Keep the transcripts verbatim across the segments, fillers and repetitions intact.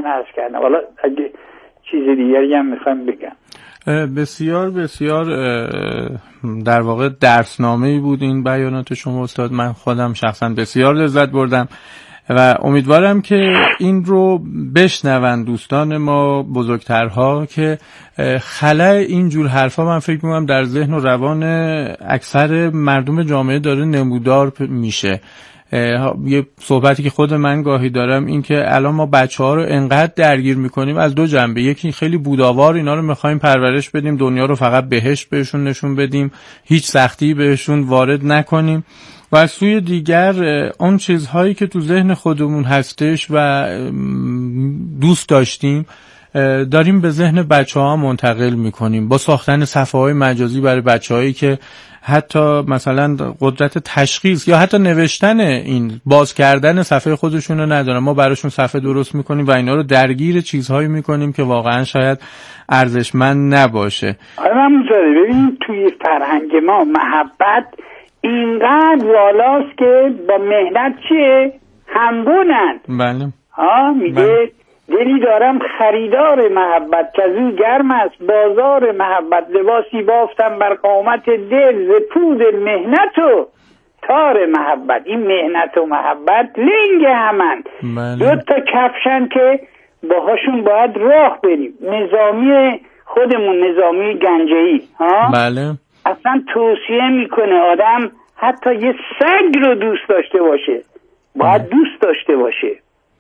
عرض کردم. حالا اگه چیز دیگری هم میخوام بگم. بسیار بسیار در واقع درسنامه‌ای بود این بیانات شما استاد. من خودم شخصا بسیار لذت بردم و امیدوارم که این رو بشنون دوستان ما بزرگترها که خلأ اینجور حرفا من فکر می‌کنم در ذهن و روان اکثر مردم جامعه داره نمودار میشه. یه صحبتی که خود من گاهی دارم این که الان ما بچه‌ها رو انقدر درگیر میکنیم از دو جنبه، یکی خیلی بوداوار اینا رو میخوایم پرورش بدیم، دنیا رو فقط بهشت بهشون نشون بدیم، هیچ سختی بهشون وارد نکنیم، و از سوی دیگر اون چیزهایی که تو ذهن خودمون هستش و دوست داشتیم داریم به ذهن بچه‌ها منتقل میکنیم با ساختن صفحه‌های مجازی برای بچه‌هایی که حتی مثلا قدرت تشخیص یا حتی نوشتن این باز کردن صفحه خودشون رو ندارن. ما براشون صفحه درست میکنیم و اینا رو درگیر چیزهایی میکنیم که واقعا شاید ارزشمند نباشه. آره من میذاره ببینید توی فرهنگ ما محبت اینقدر والاست که با مهنت چیه؟ همگونن. بله. ها میگه دلی دارم خریدار محبت که از او گرم است بازار محبت، لباسی بافتم بر قامت دل ز پود مهنت و تار محبت. این مهنت و محبت لنگ همن. بله. دو تا کفشن که باهاشون باید راه بریم. نظامی خودمون نظامی گنجه‌ای ها بله اصلا توصیه میکنه آدم حتی یه سگ رو دوست داشته باشه، باید بله. دوست داشته باشه.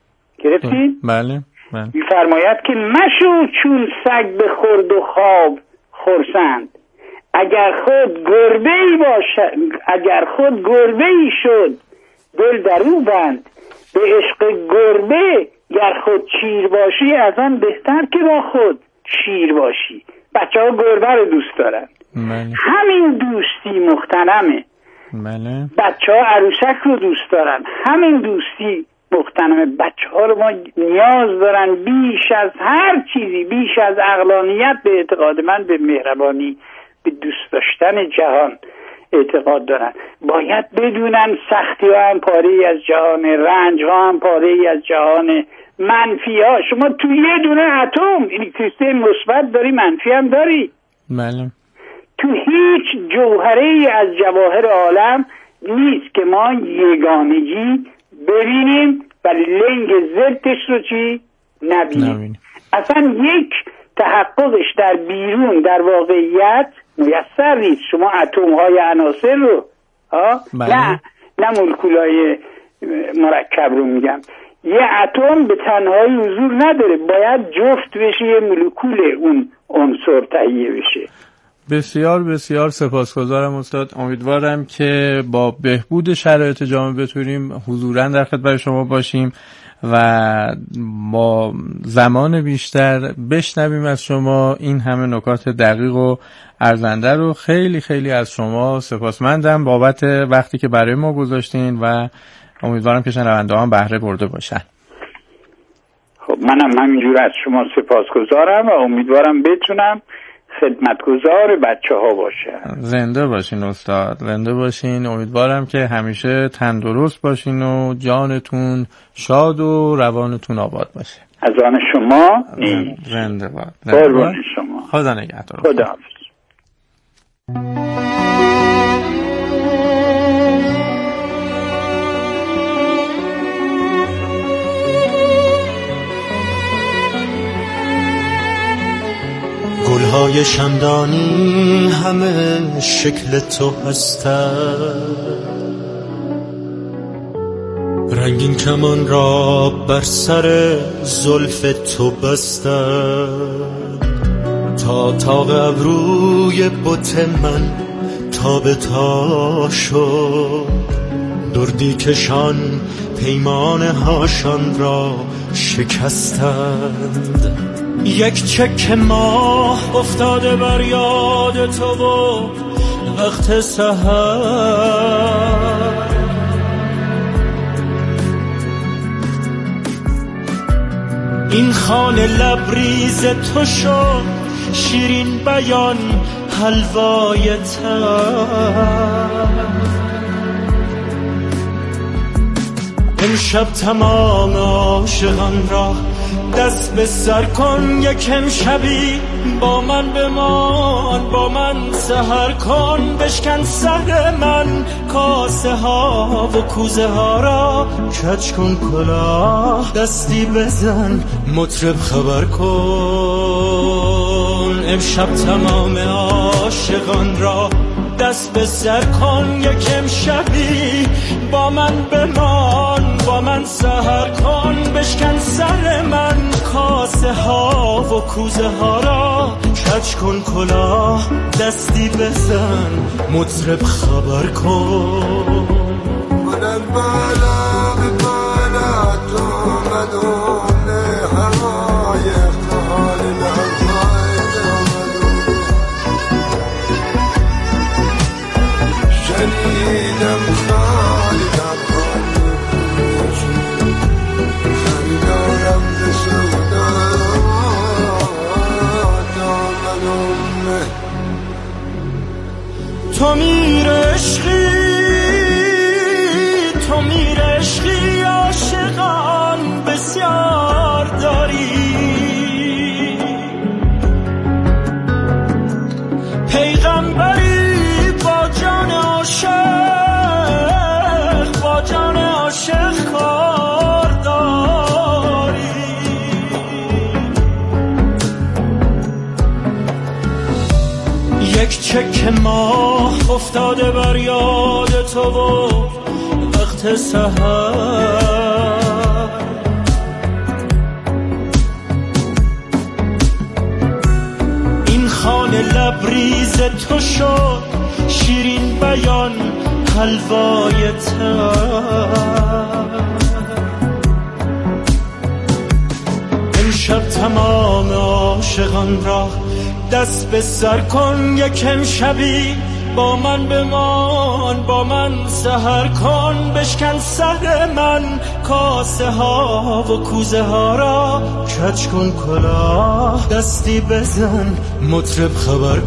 گرفتید؟ بله بله. میفرماید که مشو چون سگ به خورد و خواب خورسند، اگر خود گربه‌ای باشد اگر خود گربه‌ای شد دل در او بند، به عشق گربه گر خود چیر باشی از آن بهتر که با خود شیر باشی. بچه ها گربه رو دوست دارن. بله. همین دوستی محترمه. بله. بچه ها عروسک رو دوست دارن. همین دوستی محترمه. بچه ها رو ما نیاز دارن بیش از هر چیزی، بیش از عقلانیت به اعتقاد من به مهربانی، به دوست داشتن جهان اعتقاد دارن. باید بدونن سختی ها هم پاره از جهان، رنج ها هم پاره از جهان، منفی ها. شما تو یه دونه اتم الکتریسیته مثبت داری، منفی هم داری. بله. تو هیچ جوهره ای از جواهر عالم نیست که ما یگانگی ببینیم و لنگ ضدش رو چی نبینیم. نبینیم. اصلا یک تحققش در بیرون در واقعیت میسر نیست. شما اتم های عناصر رو ها بله. نه نه مولکولای مرکب رو میگم. یه اتم به تنهایی حضور نداره، باید جفت بشه، یه مولکول اون عنصر تهیه بشه. بسیار بسیار سپاسگزارم استاد. امیدوارم که با بهبود شرایط جامعه بتونیم حضوراً در خدمت شما باشیم و با زمان بیشتر بشنویم از شما این همه نکات دقیق و ارزنده رو. خیلی خیلی از شما سپاسمندم بابت وقتی که برای ما گذاشتین و امیدوارم که شنونده هم بهره برده باشن. خب منم همینجور از شما سپاسگزارم و امیدوارم بتونم خدمتگزار بچه ها باشن. زنده باشین استاد، زنده باشین. امیدوارم که همیشه تندرست باشین و جانتون شاد و روانتون آباد باشه. از آن شما نیست. زنده باد. قربان شما. خدا نگهدار. خدا حافظ. گلهای شمدانی همه شکل تو هستند، رنگین کمان را بر سر زلف تو بستند، تا تاق ابروی بت من تا به تا شد، دردی کشان پیمانه هاشان را شکستند. یک چک ماه افتاده بر یاد تو و وقت سحر، این خانه لبریز تو شد شیرین بیان حلوای تر. امشب تمام عاشقان را دست به سر کن یکم شبی با من بمان، با من سحر کن، بشکن سر من کاسه ها و کوزه ها را، کج کن کلاه دستی بزن مطرب خبر کن. امشب تمام عاشقان را دست به سر کن یکم شبی با من بمان، با من سحر کن، بشکن سر من کاسه ها و کوزه ها را، کج کن کلاه دستی بزن مطرب خبر کن. من بالا به بالا تو مدون هوای اختحال لحظای دامدون، شنیدم خالدم خالی خریدارم به سودا دامدون. تو میر عشقی، تو میر عشقی، عاشقان بسیار داری، پیغمبری با جان عاشق، با جان عاشق کار داری. یک چک ماه افتاده بر یاد تو و وقت سحر، این خانه لبریز تو شد شیرین بیان حلوای تر. امشب تمام عاشقان را دست به سر کن یکم شبی با من بمان، با من سحر کن، بشکن سر من کاسه ها و کوزه ها را، کج کن کلاه دستی بزن مطرب خبر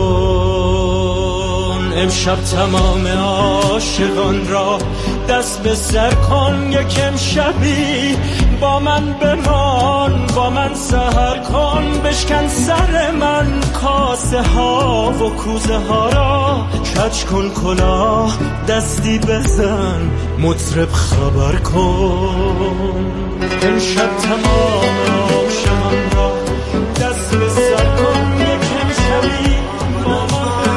کن. امشب تمام عاشقان را دست به سر کن یکم شبی با من بمان، با من سحر کن، بشکن سر من کاسه ها و کوزه ها را، کج کن کلاه دستی بزن مطرب خبر کن. امشب تمام عاشقان را دست به سر کن یکم شبی با من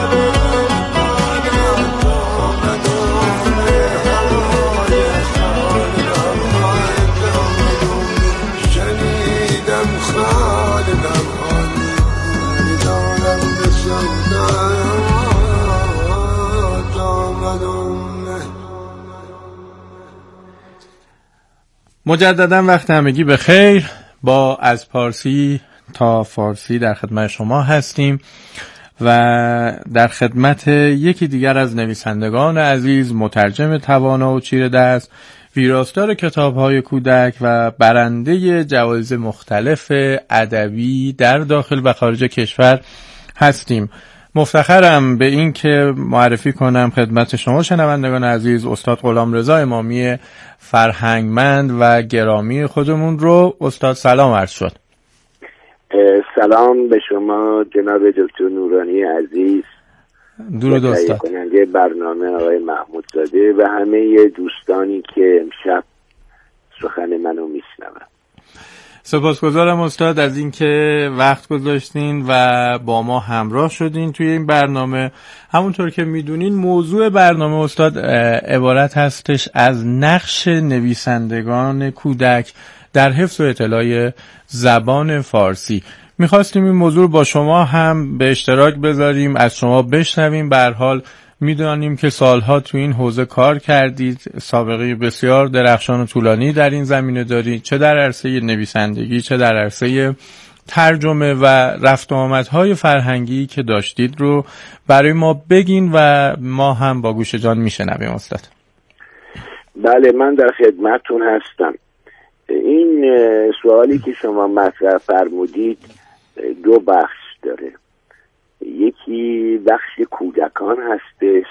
مجددا وقت همگی به خیر. با از پارسی تا فارسی در خدمت شما هستیم و در خدمت یکی دیگر از نویسندگان عزیز، مترجم توانا و چیره دست، ویراستار کتاب‌های کودک و برنده جوایز مختلف ادبی در داخل و خارج کشور هستیم. مفتخرم به این که معرفی کنم خدمت شما شنوندگان عزیز استاد غلامرضا امامی فرهنگمند و گرامی خودمون رو. استاد سلام عرض شد. سلام به شما جناب دکتر نورانی عزیز، درود استاد، کننده برنامه آقای محمود زاده و همه دوستانی که امشب سخن منو میشنون. سپاسگزارم استاد از اینکه وقت گذاشتین و با ما همراه شدین توی این برنامه. همونطور که میدونین موضوع برنامه استاد عبارت هستش از نقش نویسندگان کودک در حفظ و اطلاع زبان فارسی. میخواستیم این موضوع با شما هم به اشتراک بذاریم، از شما بشنویم. به هر حال میدونیم که سالها تو این حوزه کار کردید، سابقه بسیار درخشان و طولانی در این زمینه دارید، چه در عرصه نویسندگی چه در عرصه ترجمه و رفت و آمدهای فرهنگی که داشتید رو برای ما بگین و ما هم با گوش جان میشنویم استاد. بله، من در خدمتتون هستم. این سوالی که شما مطرح فرمودید دو بخش داره. یکی بخش کودکان هستش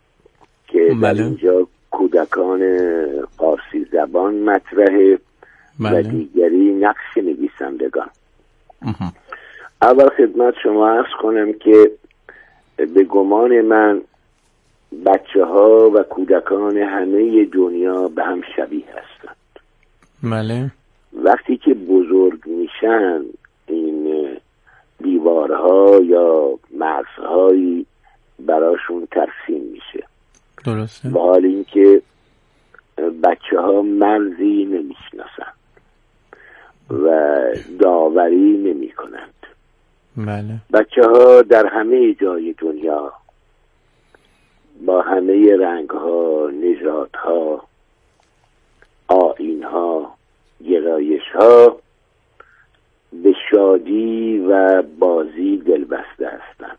که در اینجا کودکان فارسی زبان مطرحه بله. و دیگری نقش نویسندگان. اول خدمت شما عرض کنم که به گمان من بچه ها و کودکان همه دنیا به هم شبیه هستند. بله. وقتی که بزرگ میشن این دیوارها یا مرزهایی براشون ترسیم میشه. درسته. با حال اینکه بچه ها مرزی نمیشناسن و داوری نمی کنند. بله. بچه ها در همه جای دنیا با همه رنگ ها، نژاد ها، آیین ها، گرایش ها به شادی و بازی دلبسته هستند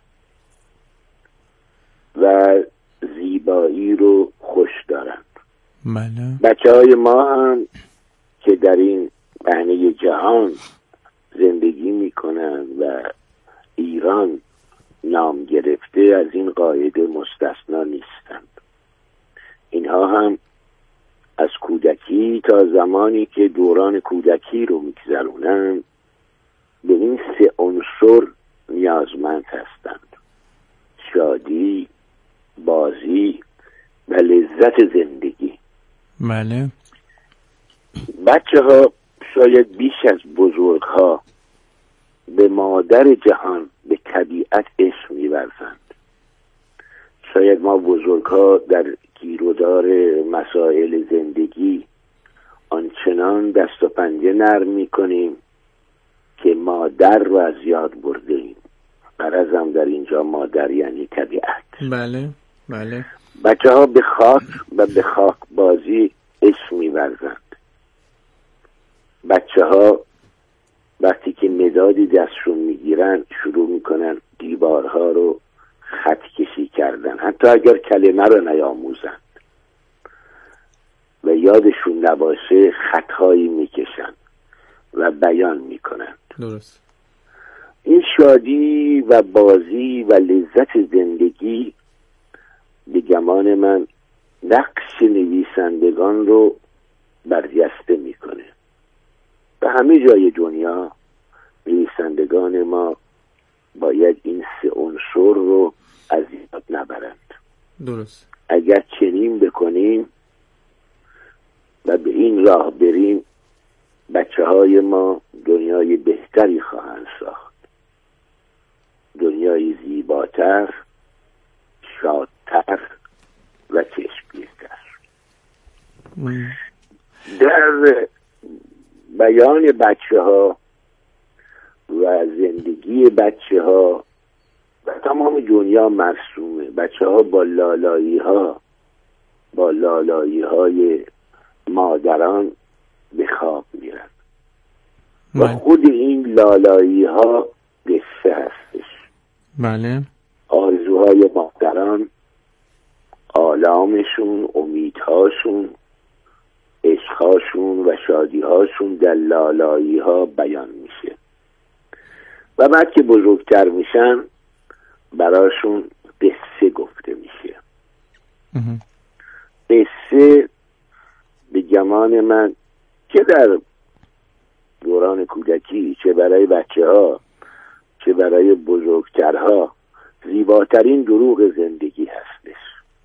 و زیبایی رو خوش دارند. بله. بچه های ما هم که در این پهنه جهان زندگی میکنن و ایران نام گرفته از این قاعده مستثنا نیستند. اینها هم از کودکی تا زمانی که دوران کودکی رو میگذرونن به این سه عنصر نیازمند هستند: شادی، بازی و لذت زندگی. بله. بچه ها شاید بیش از بزرگ ها به مادر جهان، به طبیعت عشق می‌ورزند. شاید ما بزرگ ها در گیرودار مسائل زندگی آنچنان دست و پنجه نرم می‌کنیم که مادر رو از یاد برده ایم. غرضم در اینجا مادر یعنی طبیعت. بله. بله. بچه ها به خاک و به خاک بازی عشق می‌ورزند. بچه ها وقتی که مدادی دستشون میگیرن شروع میکنن دیوارها رو خط کشی کردن، حتی اگر کلمه رو نیاموزند و یادشون نباشه خطهایی میکشن و بیان میکنن. درست. این شادی و بازی و لذت زندگی به گمان من نقش نویسندگان رو برجسته میکنه. به همه جای دنیا نویسندگان ما باید این سه عنصر رو از یاد نبرند. درست. اگر چنین بکنیم و به این راه بریم بچه های ما دنیای بهتری خواهند ساخت، دنیای زیباتر، شادتر و چشمگیرتر. در بیان بچه ها و زندگی بچه ها و تمام دنیا مرسومه. بچه ها با لالایی ها با لالایی های مادران به خواب میرن و خود این لالایی ها قصه هستش. بله. آرزوهای مادران، آلامشون، امیدهاشون، عشقهاشون و شادیهاشون در لالایی ها بیان میشه و بعد که بزرگتر میشن براشون قصه گفته میشه. قصه به گمان من چه در دوران کودکی، چه برای بچه ها، چه برای بزرگترها زیباترین دروغ زندگی هستش.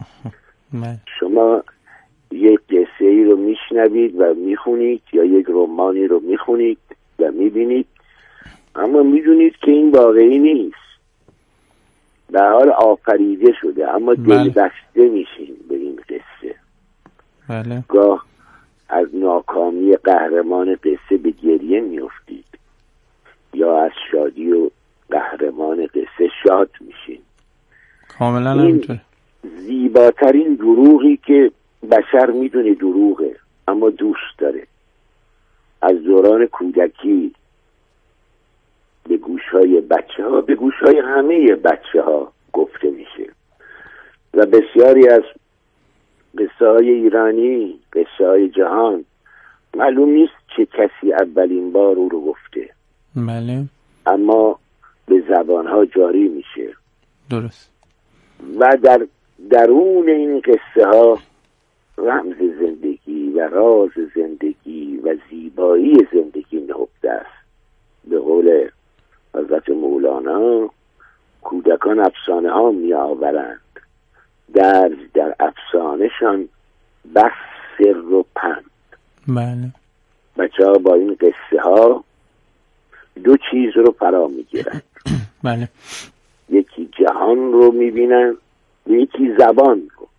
شما یک قصه ای رو میشنوید و میخونید یا یک رمانی رو میخونید و میبینید، اما میدونید که این واقعی نیست، در حال آفریده شده، اما دل بسته میشین به این قصه. بله. گاه از ناکامی قهرمان قصه به گریه میافتید یا از شادی و قهرمان قصه شاد میشین. کاملا همینطوره. زیباترین دروغی که بشر میدونه دروغه اما دوست داره، از دوران کودکی به گوشهای بچه ها، به گوشهای همه بچه ها گفته میشه و بسیاری از قصه های ایرانی، قصه های جهان، معلوم نیست چه کسی اولین بار او رو گفته. بله. اما به زبانها جاری میشه. درست. و در درون این قصه ها رمز زندگی و راز زندگی و زیبایی زیبایی زندگی نهفته است. به قول حضرت مولانا کودکان افسانه ها می آورند، درج در افسانهشان بس سر و پند. بله. بچه ها با این قصه ها دو چیز رو فرا می گیرند. بله. یکی جهان رو می بینن، یکی زبان رو.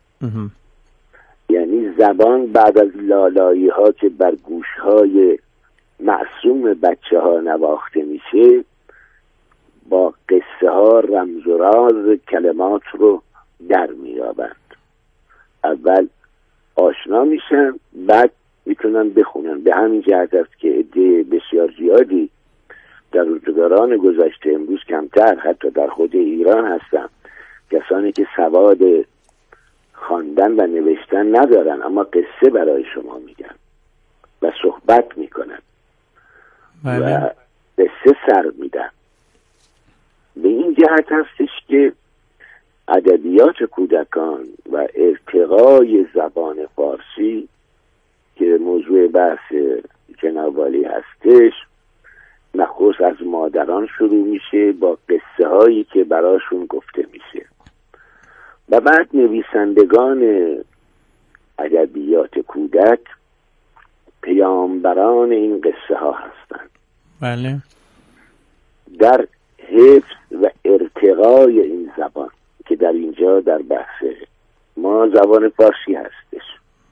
یعنی زبان بعد از لالایی ها که بر گوش های معصوم بچه ها نواخته میشه، با قصه ها رمز و راز کلمات رو در میابند. اول آشنا میشن، بعد میتونن بخونن. به همین جهت است که عده بسیار زیادی در روزگاران گذشته، امروز کمتر، حتی در خود ایران هستن، کسانی که سواد خواندن و نوشتن ندارن اما قصه برای شما میگن و صحبت میکنن و قصه سر میدن. به این جهت هستش که ادبیات کودکان و ارتقای زبان فارسی که موضوع بحث جناب عالی هستش، نخست از مادران شروع میشه با قصه هایی که براشون گفته میشه و بعد نویسندگان ادبیات کودک پیامبران این قصه ها هستند. بله. در حفظ و ارتقای این زبان که در اینجا در بحث ما زبان فارسی هستش،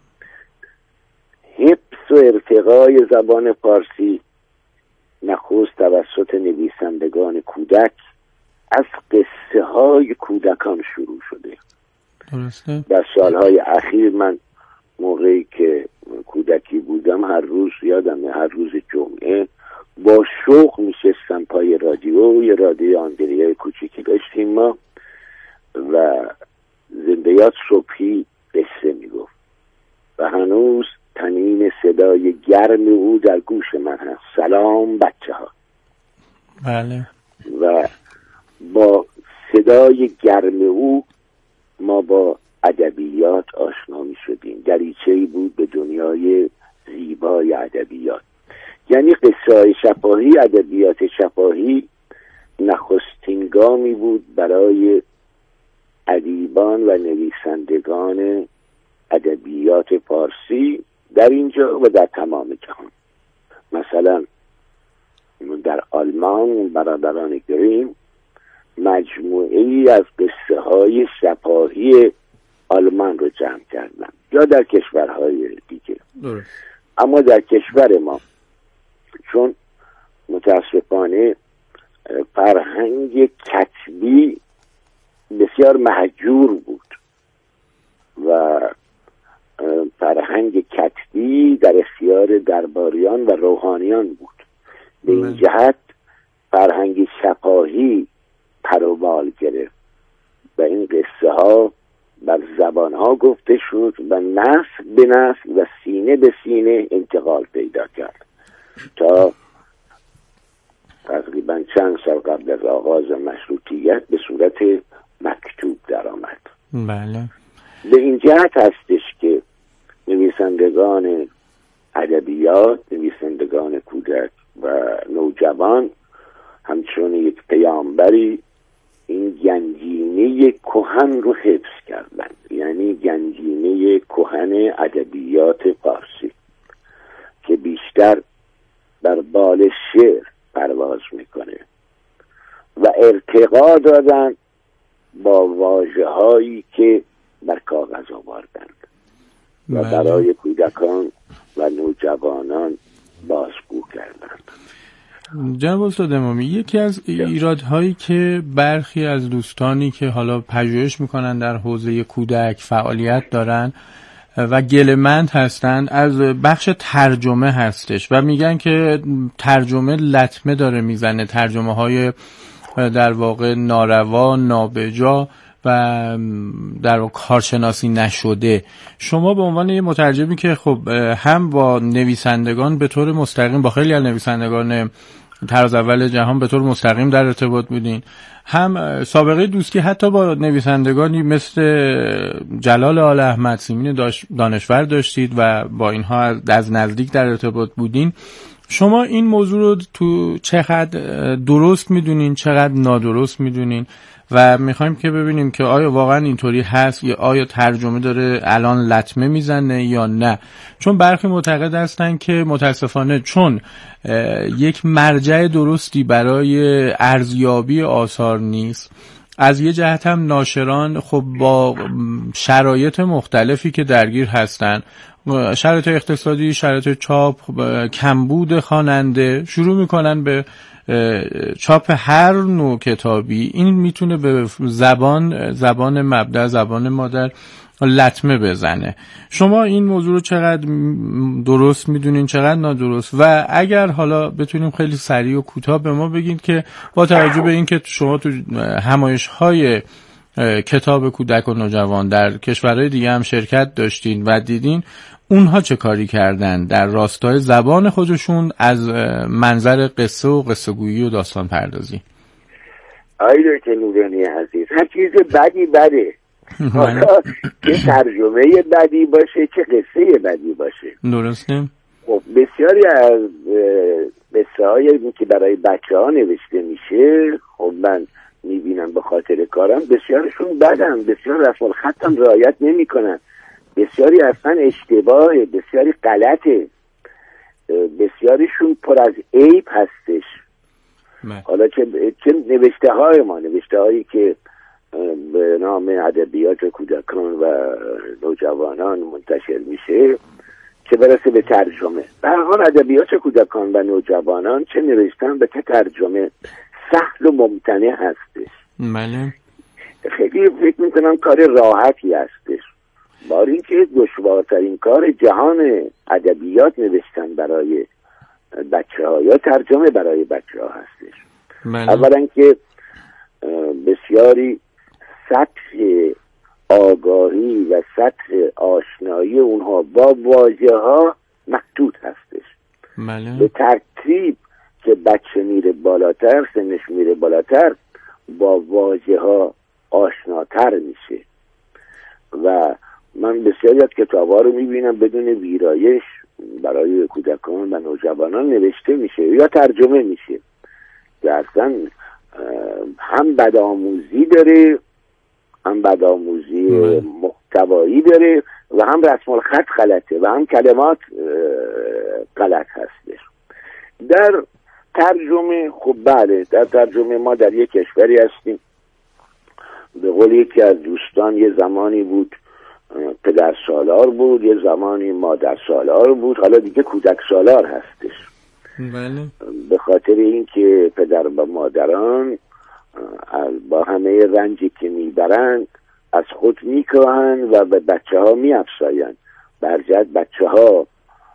حفظ و ارتقای زبان فارسی نخست توسط نویسندگان کودک از قصه های کودکان شروع شده. درسته. در سالهای اخیر من موقعی که کودکی بودم هر روز یادم هر روز جمعه با شوق میشستم پای رادیو، یه رادیو آندریای کوچیکی داشتیم ما و زندیات صبحی قصه میگفت و هنوز تنین صدای گرم او در گوش من هست. سلام بچه ها. بله. و با صدای گرم او ما با ادبیات آشنا می شدیم. دریچه‌ای بود به دنیای زیبای ادبیات. یعنی قصه های شفاهی، ادبیات شفاهی نخستین گامی بود برای ادیبان و نویسندگان ادبیات فارسی در اینجا و در تمام جهان. مثلا در آلمان برادران گریم مجموعه ای از قصه های شفاهی آلمان رو جمع کردن، یا در کشورهای دیگه. درست. اما در کشور ما چون متاسفانه فرهنگ کتبی بسیار مهجور بود و فرهنگ کتبی در اختیار درباریان و روحانیان بود، به این جهت فرهنگ شفاهی پروبال گرفت و این قصه ها بر زبان ها گفته شد و نسل به نسل و سینه به سینه انتقال پیدا کرد تا تقریبا چند سال قبل از آغاز مشروطیت به صورت مکتوب در آمد. بله. به این جهت هستش که نویسندگان ادبیات، نویسندگان کودک و نوجوان همچون یک پیامبری این گنجینه کهن رو حفظ کردن، یعنی گنجینه کهن ادبیات فارسی که بیشتر بر بال شعر پرواز میکنه و ارتقا دادن با واژه هایی که بر کاغذ آوردند و برای کودکان و نوجوانان بازگو کردند. جناب استاد امامی، یکی از ایرادهایی که برخی از دوستانی که حالا پژوهش میکنن در حوزه کودک فعالیت دارن و گله‌مند هستن از بخش ترجمه هستش و میگن که ترجمه لطمه داره میزنه، ترجمه های در واقع ناروا، نابجا و در واقع کارشناسی نشده. شما به عنوان یه مترجمی که خب هم با نویسندگان به طور مستقیم با خیلی از نویسندگان تراز اول جهان به طور مستقیم در ارتباط بودین، هم سابقه دوستی حتی با نویسندگانی مثل جلال آل احمد، سیمین دانشور داشتید و با اینها از نزدیک در ارتباط بودین. شما این موضوع رو تو چقدر درست میدونین، چقدر نادرست میدونین و میخوایم که ببینیم که آیا واقعا اینطوری هست یا آیا ترجمه داره الان لطمه میزنه یا نه. چون برخی معتقد هستن که متاسفانه چون یک مرجع درستی برای ارزیابی آثار نیست، از یه جهت هم ناشران خب با شرایط مختلفی که درگیر هستن، شرایط اقتصادی، شرایط چاپ، کمبود خواننده، شروع میکنن به چاپ هر نوع کتابی. این میتونه به زبان زبان مبدأ، زبان مادر لطمه بزنه. شما این موضوع رو چقدر درست میدونین، چقدر نادرست؟ و اگر حالا بتونیم خیلی سریع و کوتاه به ما بگین که با توجه به این که شما تو همایش‌های کتاب کودک و نوجوان در کشورهای دیگه هم شرکت داشتین و دیدین اونها چه کاری کردن در راستای زبان خودشون از منظر قصه و قصه گویی و داستان پردازی. آیدر که نورانی عزیز، هر چیز بدی بده، حالا که ترجمه بدی باشه که قصه بدی باشه. درسته. خب بسیاری از قصه هایی که برای بچه ها نوشته میشه، خب من میبینم به خاطر کارم بسیارشون بدن، بسیار رسم الخطم رعایت نمی کنن، بسیاری اصلا اشتباهه، بسیاری غلطه، بسیاریشون پر از عیب هستش. مه. حالا چه, چه نوشته های ما، نوشته هایی که به نام ادبیات کودکان و نوجوانان منتشر میشه، چه برسه به ترجمه. به هر حال ادبیات کودکان و نوجوانان چه نوشتن به چه ترجمه سهل و ممتنع هستش. بله. خیلی فکر میکنم کار راحتی هستش، بار اینکه دشوارترین کار جهان ادبیات نوشتن برای بچه ها یا ترجمه برای بچه ها هستش. بله. اولا که بسیاری سطح آگاهی و سطح آشنایی اونها با واژه ها محدود هستش. بله. به ترتیب که بچه میره بالاتر، سنش میره بالاتر، با واژه ها آشناتر میشه و من بسیاری از کتاب ها رو میبینم بدون ویرایش برای کودکان و نوجوانان نوشته میشه یا ترجمه میشه که اصلا هم بدآموزی داره، هم بدآموزی محتوایی داره و هم رسم الخط غلطه و هم کلمات غلط هستش. در ترجمه خب بله، در ترجمه ما در یک کشوری هستیم، به قول یکی از دوستان یه زمانی بود پدر سالار بود، یه زمانی مادر سالار بود، حالا دیگه کودک سالار هستش. بله. به خاطر اینکه پدر و مادران با همه رنجی که میبرند از خود میکاهن و به بچه ها میافزاین، برجت بچه ها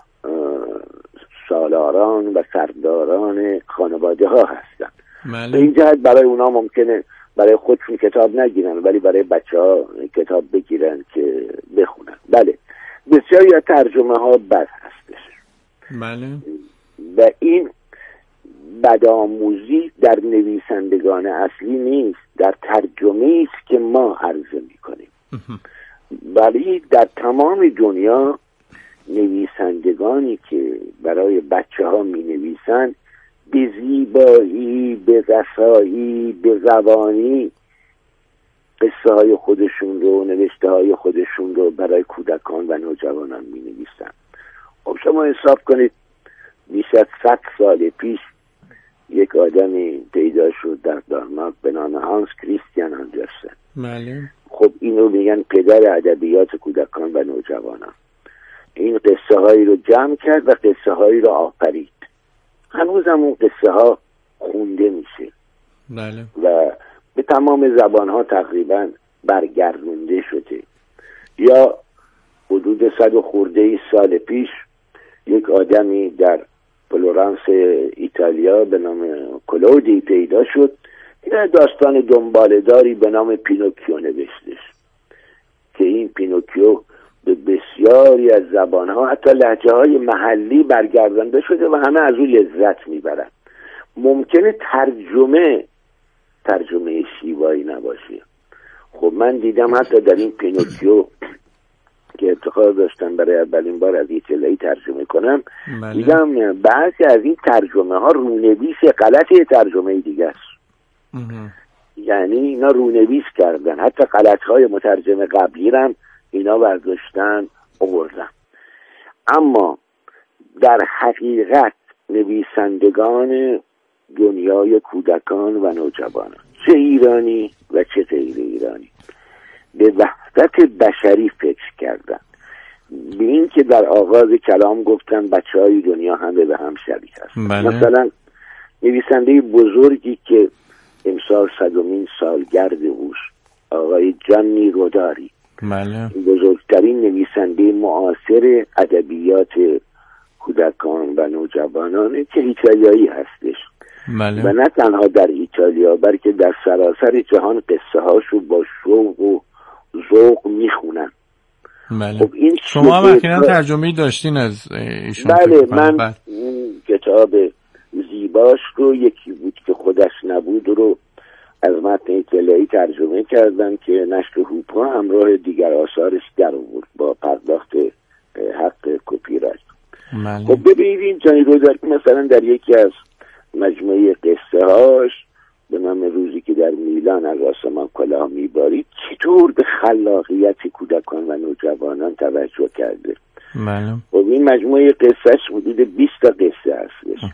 سالاران و سرداران خانواده ها هستن. بله. به این جهت برای اونا ممکنه برای خودشون کتاب نگیرن ولی برای بچه ها کتاب بگیرن که بخونن. بله، بسیاری از ترجمه ها بد هستش. بله. و این بدآموزی در نویسندگان اصلی نیست، در ترجمه است که ما عرضه میکنیم. ولی در تمام دنیا نویسندگانی که برای بچه ها می نویسن به زیبایی، به رسایی، به زبانی قصه های خودشون رو، نوشته های خودشون رو برای کودکان و نوجوانان می نویسن. خب شما حساب کنید بیش از صد سال پیش یک آدمی پیدا شد در دانمارک به نام هانس کریستیان اندرسن. بله. خب اینو میگن پدر ادبیات کودکان و نوجوانان. این قصه هایی رو جمع کرد و قصه هایی رو آفرید. هنوز هم اون قصه ها خونده میشه. بله. و به تمام زبان ها تقریبا برگردونده شده. یا حدود صد و خورده سال پیش یک آدمی در فلورانس ایتالیا به نام کلودی پیدا شد، این داستان دنباله‌داری به نام پینوکیو نوشتش که این پینوکیو به بسیاری از زبانها حتی لهجه های محلی برگردانده شده و همه از او لذت میبرن. ممکنه ترجمه ترجمه شیوایی نباشه. خب من دیدم حتی در این پینوکیو که افتخار داشتم برای اولین بار از ایتالیایی ترجمه کنم، بله. دیدم بعضی از این ترجمه ها رونویس غلط ترجمه دیگه است. یعنی اینا رونویس کردن، حتی غلط های مترجم قبلی هم اینا برداشتن آوردن. اما در حقیقت نویسندگان دنیای کودکان و نوجوانان، چه ایرانی و چه غیر ایرانی، به وحدت بشری فکر کردن، به این که در آغاز کلام گفتن بچه های دنیا همه به هم شبیه هست. بله. مثلا نویسنده بزرگی که امسال صدمین سالگرد اوست، آقای جانی روداری، بله. بزرگترین نویسنده معاصر ادبیات کودکان و نوجوانان که ایتالیایی هستش. بله. و نه تنها در ایتالیا بلکه در سراسر جهان قصه هاشو با شوق و ذوق میخونن. بله. خب این شما هم اخیراً ترجمه‌ای داشتین از ایشون؟ بله، من بله. کتاب زیباش رو، یکی بود که خودش نبود رو از متن ایتالیایی ترجمه کردم که نشر هوپا همراه دیگر آثارش در آورد با پرداخت حق کپی رایت. بله. خب ببینید جانی روداری مثلا در یکی از مجموعه قصه هاش به نام روزی که در میلان از آسمان کلاه میبارید چطور به خلاقیت کودکان و نوجوانان توجه کرده. بله. خب این مجموعه قصهش حدود بیست تا قصه هستش.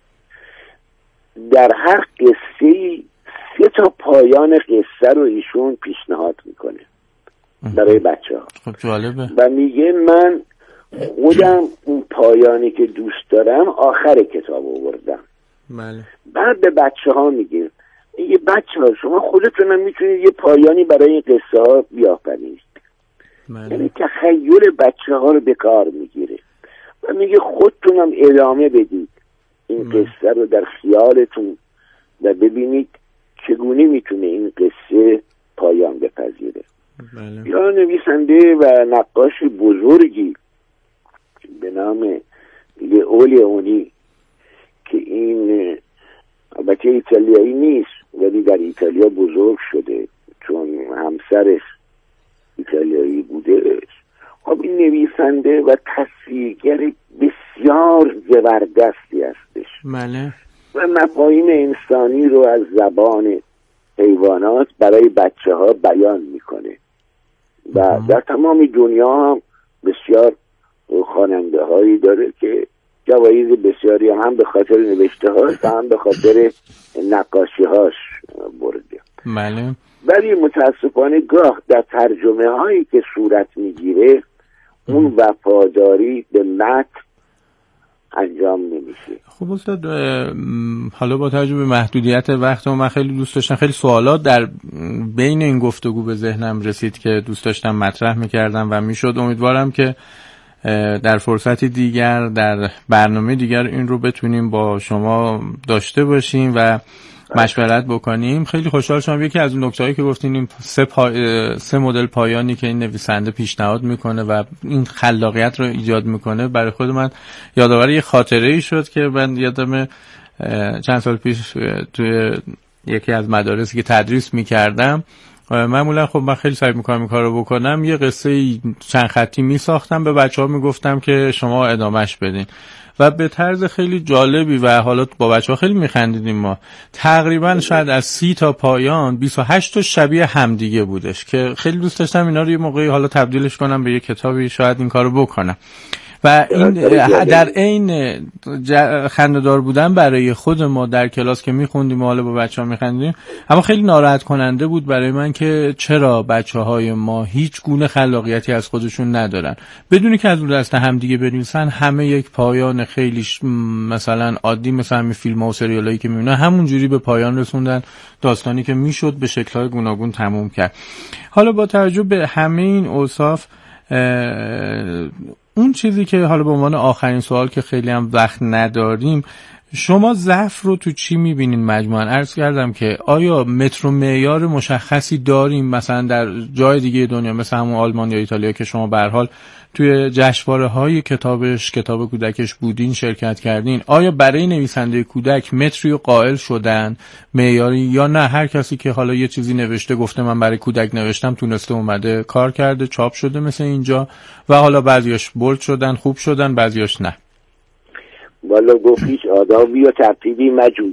در هر قصه سه تا پایان قصه رو ایشون پیشنهاد میکنه برای بچه ها. خب جالبه. و میگه من خودم اون پایانی که دوست دارم آخر کتاب آوردم. بله. بعد به بچه ها میگه میگه بچه ها شما خودتونم میتونید یه پایانی برای این قصه ها بیافرینید. بله. یعنی تخیل بچه ها رو به کار میگیره و میگه خودتونم ادامه بدید این بله. قصه رو در خیالتون و ببینید چگونه میتونه این قصه پایان بپذیره. بله. یا نویسنده و نقاش بزرگی به نام لیئولیونی که این البته ایتالیایی نیست ولی در ایتالیا بزرگ شده چون همسرش ایتالیایی بوده. خب این نویسنده و تصویرگر بسیار زبردستی هستش. بله. و مفاهیم انسانی رو از زبان حیوانات برای بچه ها بیان میکنه و ام. در تمام دنیا هم بسیار خواننده هایی داره که جوایز بسیاری هم, هم به خاطر نوشته هاش و هم به خاطر نقاشی هاش برده. بله. ولی متاسفانه گاه در ترجمه هایی که صورت میگیره اون وفاداری به متن انجام نمیشه. خب استاد حالا با توجه به محدودیت وقت من خیلی دوست داشتم، خیلی سوالات در بین این گفتگو به ذهنم رسید که دوست داشتم مطرح میکردم و میشد. امیدوارم که در فرصتی دیگر در برنامه دیگر این رو بتونیم با شما داشته باشیم و مشورت بکنیم. خیلی خوشحال شدم. یکی از اون نکته‌هایی که گفتین این سه, پا... سه مدل پایانی که این نویسنده پیشنهاد میکنه و این خلاقیت رو ایجاد میکنه برای خود من یادآور یه خاطره‌ای شد که من یادم چند سال پیش توی یکی از مدارسی که تدریس میکردم معمولا خب من خیلی سعی میکنم این کار رو بکنم، یه قصه چند خطی میساختم به بچه ها میگفتم که شما ادامهش بدین و به طرز خیلی جالبی و حالا با بچه ها خیلی میخندیدیم. ما تقریبا شاید از سی تا پایان بیست و هشت تا شبیه همدیگه بودش که خیلی دوست داشتم اینا رو یه موقعی حالا تبدیلش کنم به یه کتابی، شاید این کارو بکنم. و این در این خنده‌دار بودن برای خود ما در کلاس که میخوندیم و حالا با بچه‌ها میخندیم، اما خیلی ناراحت کننده بود برای من که چرا بچه‌های ما هیچ گونه خلاقیتی از خودشون ندارن، بدونی که از اون دست هم دیگه بنویسن همه یک پایان خیلی مثلا عادی مثلا همین فیلم‌ها و سریالایی که میبینن همونجوری به پایان رسوندن داستانی که میشد به شکل‌های گوناگون تموم کرد. حالا با توجه به همه این اوصاف اون چیزی که حالا به عنوان آخرین سوال که خیلی هم وقت نداریم شما ضعف رو تو چی میبینین مجموعاً؟ عرض کردم که آیا متر و معیار مشخصی داریم مثلا در جای دیگه دنیا مثل همون آلمان یا ایتالیا که شما به هر حال توی جشنواره‌های کتابش کتاب کودکش بودین شرکت کردین، آیا برای نویسنده کودک متری رو قائل شدن معیاری، یا نه هر کسی که حالا یه چیزی نوشته گفته من برای کودک نوشتم تونسته اومده کار کرده چاپ شده مثل اینجا و حالا بعضیاش بولد شدن خوب شدن بعضیاش نه؟ والا گفت هیچ آدابی و ترتیبی مجوز